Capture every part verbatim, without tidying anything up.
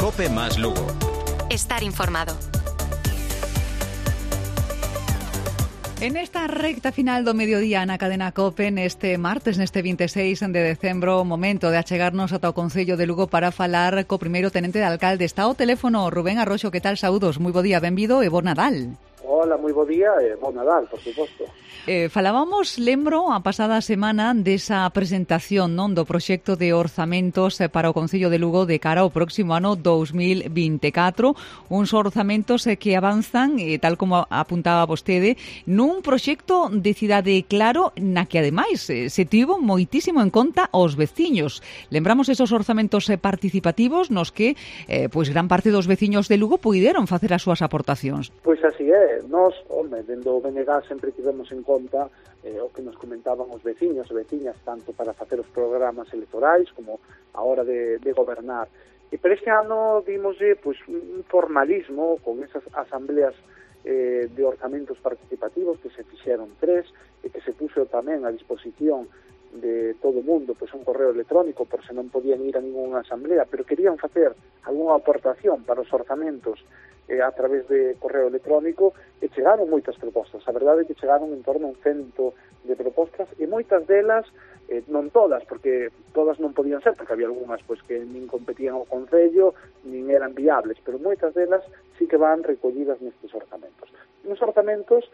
COPE más Lugo. Estar informado. En esta recta final do mediodía na cadena COPE, neste martes, neste vinte e seis de decembro, momento de achegarnos ata o Concello de Lugo para falar co primeiro tenente de alcalde. Está ao teléfono Rubén Arroxo, que tal? Saúdos, moi bo día, benvido e bo Nadal. Hola, moi bo día e bo Nadal, por suposto. Eh, falábamos, lembro, a pasada semana desa presentación, non, do proxecto de orzamentos para o Concello de Lugo de cara ao próximo ano dous mil vinte e catro, uns orzamentos que avanzan, eh, tal como apuntaba vostede, nun proxecto de cidade claro na que ademais eh, se tivo moitísimo en conta os veciños. Lembramos esos orzamentos eh, participativos nos que eh, pois gran parte dos veciños de Lugo puideron facer as súas aportacións. Pois así é, nós, home, dentro do B N G sempre tivemos en conta eh, o que nos comentaban os veciños e veciñas, tanto para facer os programas electorais como a hora de, de gobernar. E por este ano dimoslle pois, un formalismo con esas asambleas eh, de orzamentos participativos que se fixeron tres e que se puxo tamén a disposición de todo o mundo, pois un correo electrónico por se non podían ir a ninguna asamblea, pero querían facer algunha aportación para os orzamentos eh, a través de correo electrónico, e chegaron moitas propostas. A verdade é que chegaron en torno a un cento de propostas, e moitas delas, eh, non todas, porque todas non podían ser, porque había algunhas pois, que nin competían ao Concello, nin eran viables, pero moitas delas sí que van recollidas nestes orzamentos. Uns orzamentos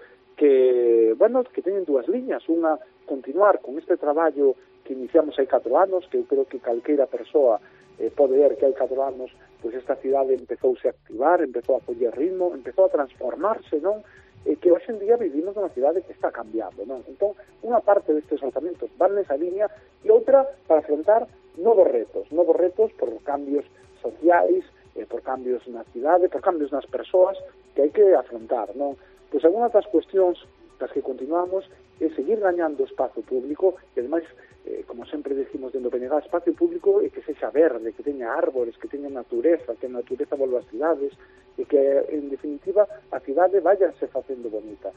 que, bueno, que teñen dúas liñas, unha, continuar con este traballo que iniciamos hai catro anos, que eu creo que calqueira persoa eh, pode ver que hai catro anos, pois esta cidade empezouse a activar, empezou a coller ritmo, empezou a transformarse, non? E que hoxe en día vivimos nunha cidade que está cambiando, non? Entón, unha parte destes orzamentos van nesa línea e outra para afrontar novos retos, novos retos por cambios sociais, eh, por cambios na cidade, por cambios nas persoas que hai que afrontar, non? Pois algunhas das cuestións das que continuamos é seguir gañando espazo público e, ademais, eh, como sempre decimos dentro do P N G, espacio público e que sexa verde, que teña árbores, que teña natureza, que a natureza volva ás cidades e que, en definitiva, a cidade váyase facendo bonita.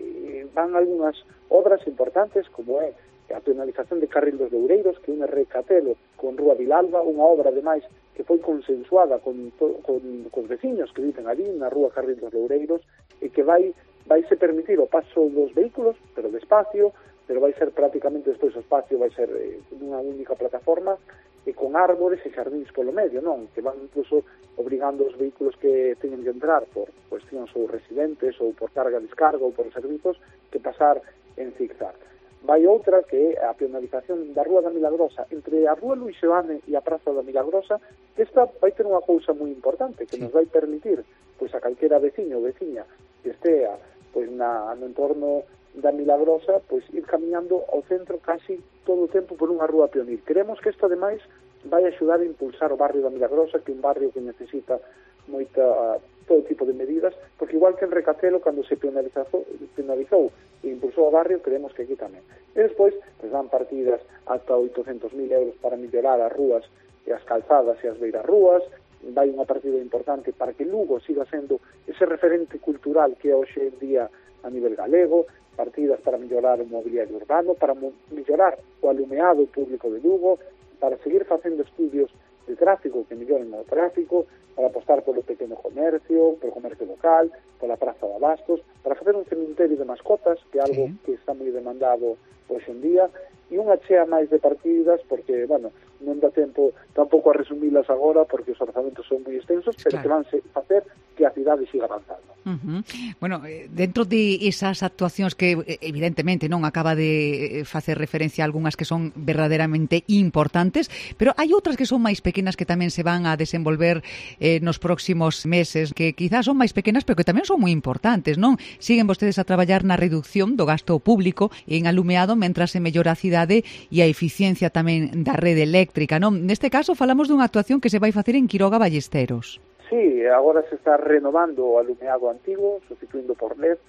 E van algunhas obras importantes, como é a penalización de Carril dos Loureiros, que une Recatelo con Rúa Vilalba, unha obra, ademais, que foi consensuada con, to, con, con os veciños que viven ali na Rúa Carril dos Loureiros e que vai vaise permitir o paso dos vehículos, pero despacio, pero vai ser prácticamente despois o espacio vai ser eh, unha única plataforma e con árbores e xardíns polo medio, non? Que van incluso obrigando os vehículos que teñen que entrar por cuestións ou residentes ou por carga-descarga ou por servizos que pasar en zigzag. Vai outra que é a penalización da Rúa da Milagrosa entre a Rúa Luís Seoane e a Praza da Milagrosa, que esta vai ter unha cousa moi importante que nos vai permitir pois a calquera veciño ou veciña que estea pois na, no entorno da Milagrosa, pois ir camiñando ao centro casi todo o tempo por unha rúa peonil. Queremos que isto, ademais, vai axudar a impulsar o barrio da Milagrosa, que é un barrio que necesita moita uh, todo tipo de medidas, porque igual que en Recatelo, cando se penalizou, penalizou e impulsou o barrio, queremos que aquí tamén. E despois, pois dan partidas ata oitocentos mil euros para mellorar as rúas e as calzadas e as beiras rúas, vai unha partida importante para que Lugo siga sendo ese referente cultural que é hoxe en día a nivel galego, partidas para mellorar o mobiliario urbano, para mellorar o alumeado público de Lugo, para seguir facendo estudios de tráfico que melloren o tráfico, para apostar polo pequeno comercio, polo comercio local, pola Praza de Abastos, para facer un cemiterio de mascotas, que é algo sí. que está moi demandado hoxe en día, e unha chea máis de partidas, porque, bueno, non dá tempo tampouco a resumilas agora, porque os orzamentos son moi extensos, pero claro. que van facer que a cidade siga avanzando. Uh-huh. Bueno, dentro de esas actuacións que evidentemente non acaba de facer referencia a algunhas que son verdadeiramente importantes, pero hai outras que son máis pequenas que tamén se van a desenvolver eh, nos próximos meses, que quizás son máis pequenas, pero que tamén son moi importantes, non? Siguen vostedes a traballar na reducción do gasto público en alumeado mentras se mellora a cidade e a eficiencia tamén da rede eléctrica, non? Neste caso falamos dunha actuación que se vai facer en Quiroga Ballesteros. Sí, agora se está renovando o alumeado antigo, sustituindo por L E D,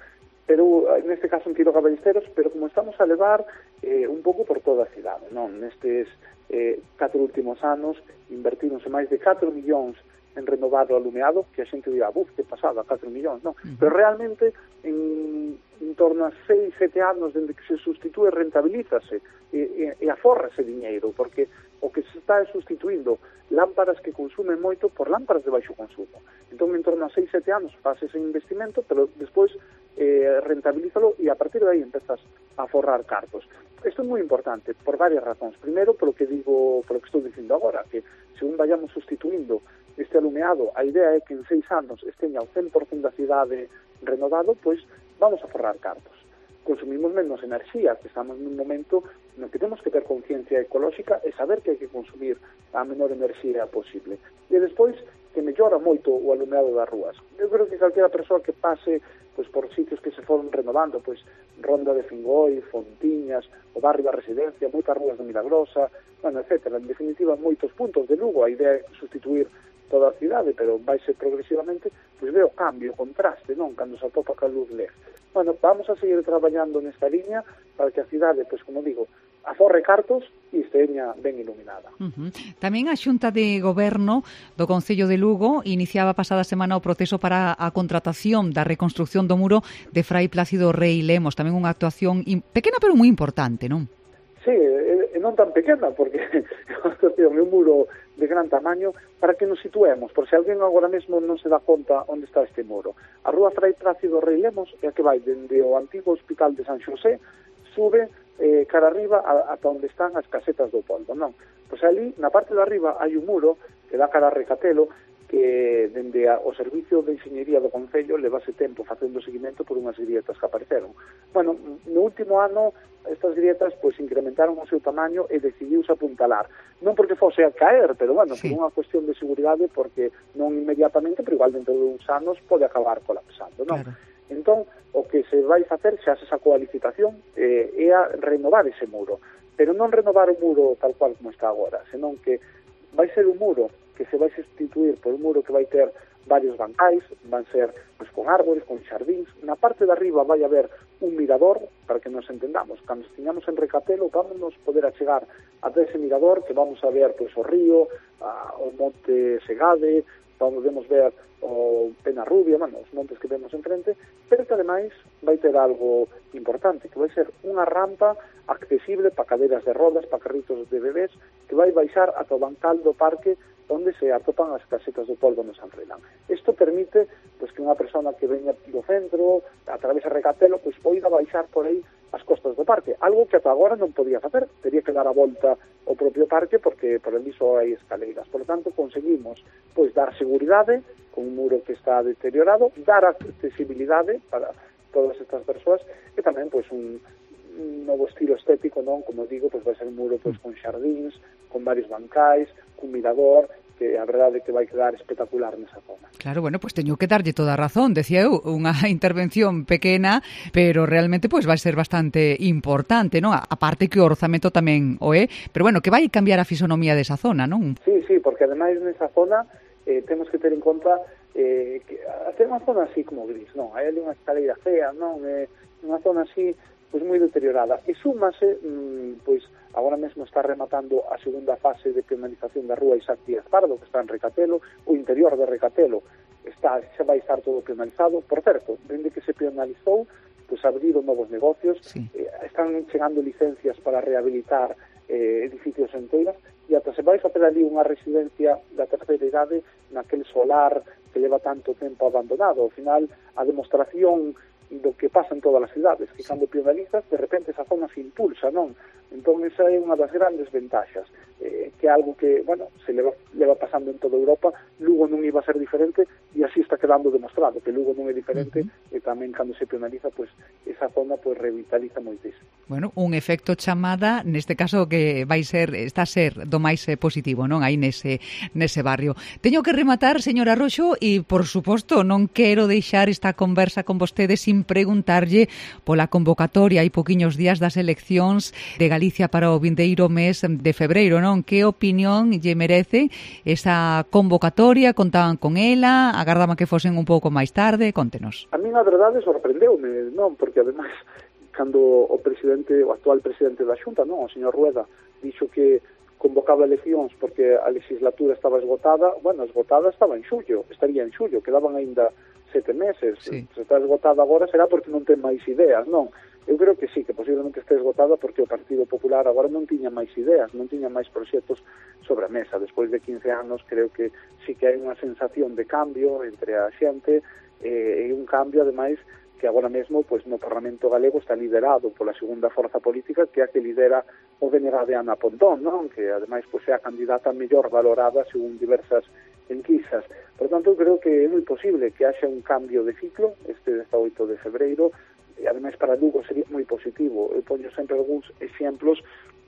pero neste caso en Tiro Caballesteros, pero como estamos a levar eh, un pouco por toda a cidade, non? Nestes eh, catro últimos anos invertíronse máis de catro millóns en renovar o alumeado, que a xente dirá, buf, que pasada, catro millóns, non? Uh-huh. Pero realmente en, en torno a seis, sete anos dende que se sustitúe rentabilízase e, e, e aforrase diñeiro, porque o que se está é sustituindo lámparas que consumen moito por lámparas de baixo consumo. Entón, en torno a seis, sete anos faz ese investimento, pero despois eh, rentabilízalo e a partir de aí empezas a forrar cartos. Isto é moi importante por varias razóns. Primeiro, polo que digo, polo que estou dicindo agora, que según vayamos sustituindo este alumeado, a idea é que en seis anos esteña o cen por cento da cidade renovado, pois vamos a forrar cartos. Consumimos menos enerxía, que estamos nun momento no que temos que ter conciencia ecolóxica e saber que hai que consumir a menor enerxía posible. E despois, que mellora moito o alumeado das rúas. Eu creo que calquera persoa que pase pois por sitios que se foron renovando, pois Ronda de Fingoi, Fontiñas, o barrio da Residencia, moitas rúas de Milagrosa, bueno, etcétera. En definitiva, moitos puntos de Lugo. A idea é sustituir toda a cidade, pero vai ser progresivamente, pois ve o cambio, o contraste, non? Cando se atopa ca luz L E D. Bueno, vamos a seguir traballando nesta liña para que a cidade, pois como digo, aforre cartos e esteña ben iluminada. Uh-huh. Tamén a Xunta de Goberno do Concello de Lugo iniciaba pasada semana o proceso para a contratación da reconstrucción do muro de Frai Plácido Rei Lemos, tamén unha actuación pequena pero moi importante, non? Sí, e non tan pequena, porque é unha actuación, é un muro de gran tamaño, para que nos situemos, por se alguén agora mesmo non se dá conta onde está este muro. A rúa Frai Plácido Rei Lemos é a que vai dende o antigo Hospital de San Xosé, sube eh, cara arriba a, ata onde están as casetas do Polvo, non? Pois ali, na parte de arriba, hai un muro que dá cara a Recatelo, que dende a, o Servicio de Enxeñería do Concello levase tempo facendo seguimento por unhas grietas que apareceron. Bueno, no último ano estas grietas pois incrementaron o seu tamaño e decidiuse apuntalar. Non porque fose a caer, pero bueno, sí, por unha cuestión de seguridade, porque non inmediatamente, pero igual dentro de uns anos pode acabar colapsando, non? Claro. Entón, o que se vai facer, xa se sacou a licitación, eh, é a renovar ese muro. Pero non renovar o muro tal cual como está agora, senón que vai ser un muro que se vai sustituir por un muro que vai ter varios bancais, van ser pues, con árbores, con xardíns. Na parte de arriba vai haber un mirador, para que nos entendamos. Cando estiñamos en Recatelo, vamos poder achegar ata ese mirador, que vamos a ver pues, o río, a, o monte Segade, podemos ver o Penarrubia, bueno, os montes que vemos enfrente, pero que ademais vai ter algo importante, que vai ser unha rampa accesible para cadeiras de rodas, para carritos de bebés, que vai baixar ata o bancal do parque onde se atopan as casetas do Polvo no San Froilán. Isto permite pues, que unha persona que veña do centro, a través de Recatelo, pues, poida baixar por aí as costas do parque, algo que ata agora non podía facer, teria que dar a volta ao propio parque porque por ali só hai escaleiras. Por lo tanto, conseguimos pois dar seguridade con un muro que está deteriorado, dar accesibilidade para todas estas persoas e tamén pois un un novo estilo estético, non? Como digo, pois vai ser un muro pois con xardíns, con varios bancais, cun mirador, que a verdade é que vai quedar espectacular nesa zona. Claro, bueno, pois pues teño que darlle toda a razón, decía eu, unha intervención pequena, pero realmente pois pues, vai ser bastante importante, non? A parte que o orzamento tamén o é, pero bueno, que vai cambiar a fisonomía desa zona, non? Sí, sí, porque ademais nesa zona eh, temos que ter en conta eh, que hacer unha zona así como gris, non? Hai ali unha escaleira fea, non? Eh, unha zona así pois moi deteriorada. E súmase, mmm, pois agora mesmo está rematando a segunda fase de penalización da rúa Isaac Díaz Pardo, que está en Recatelo, o interior de Recatelo está, xa vai estar todo penalizado. Por certo, dende que se penalizou, pois abriron novos negocios, sí. eh, están chegando licencias para rehabilitar eh, edificios enteiras, e ata se vai facer ali unha residencia da terceira idade naquele solar que leva tanto tempo abandonado. Ao final, a demostración do que pasa en todas as cidades, que cando penalizas, de repente esa zona se impulsa, non? Entón, esa é unha das grandes ventaxas, eh, que é algo que, bueno, se leva, leva pasando en toda Europa. Lugo non iba a ser diferente, e así está quedando demostrado, que Lugo non é diferente, uh-huh. e tamén cando se penaliza, pois, esa zona pois, revitaliza moitísimo. Bueno, un efecto chamada, neste caso, que vai ser, está a ser do máis positivo, non? Aí nese, nese barrio. Teño que rematar, señora Roxo, e, por suposto, non quero deixar esta conversa con vostedes sin preguntarlle pola convocatoria hai poquiños días das eleccións de Galicia Galicia para o vindeiro mes de febreiro, non? Que opinión lle merece esa convocatoria? Contaban con ela? Agardaban que fosen un pouco máis tarde? Contenos. A mí, na verdade, sorprendeume, non? Porque, ademais, cando o presidente, o actual presidente da Xunta, non, o señor Rueda, dixo que convocaba eleccións porque a legislatura estaba esgotada, bueno, esgotada estaba en xullo, estaría en xullo, quedaban aínda sete meses. Sí. Se está esgotada agora será porque non ten máis ideas, non? Eu creo que sí, que posiblemente este esgotada porque o Partido Popular agora non tiña máis ideas, non tiña máis proxectos sobre a mesa. Despois de quince anos creo que sí que hai unha sensación de cambio entre a xente eh, e un cambio, ademais, que agora mesmo pois, no Parlamento Galego está liderado pola segunda forza política, que é a que lidera o B N G de Ana Pontón, non? Que ademais pois, é a candidata mellor valorada según diversas enquisas. Por tanto, creo que é moi posible que haxa un cambio de ciclo este dezaoito de febreiro, e ademais para Lugo sería moi positivo. Eu poño sempre algúns exemplos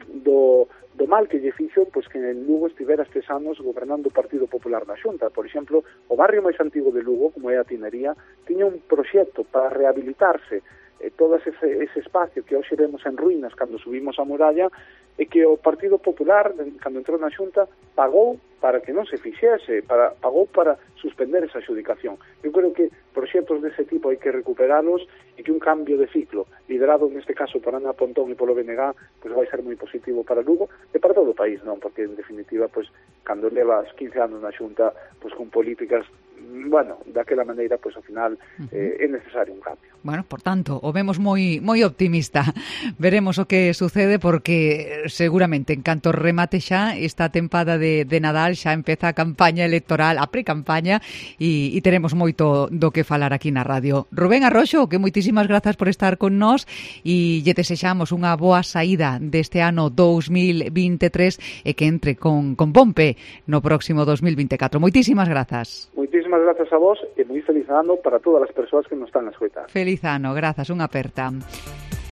do, do mal que lle fixo pois, que en Lugo estivera estes anos gobernando o Partido Popular da Xunta. Por exemplo, o barrio máis antigo de Lugo, como é a Tinería, tiña un proxecto para rehabilitarse eh, todo ese, ese espacio que hoxe vemos en ruínas cando subimos a muralla, e que o Partido Popular, cando entrou na Xunta, pagou para que non se fixese, para, pagou para suspender esa adjudicación. Eu creo que proxectos dese tipo hai que recuperalos e que un cambio de ciclo, liderado neste caso por Ana Pontón e polo B N G, pues vai ser moi positivo para Lugo e para todo o país, non? Porque en definitiva, pues cando levas quince anos na Xunta, pues con políticas, bueno, daquela maneira, pues ao final eh, é necesario un cambio. Bueno, por tanto, o vemos moi moi optimista. Veremos o que sucede porque seguramente en canto remate xa esta tempada de, de Nadal xa empeza a campaña electoral, a pre-campaña e, e teremos moito do que falar aquí na radio. Rubén Arroxo, que moitísimas grazas por estar con nós e lle desexamos unha boa saída deste ano dous mil vinte e tres e que entre con, con pompe no próximo dous mil vinte e catro. Moitísimas grazas. Moitísimas grazas a vos e moi feliz ano para todas as persoas que nos están a escoitar. Feliz ano, grazas, unha aperta.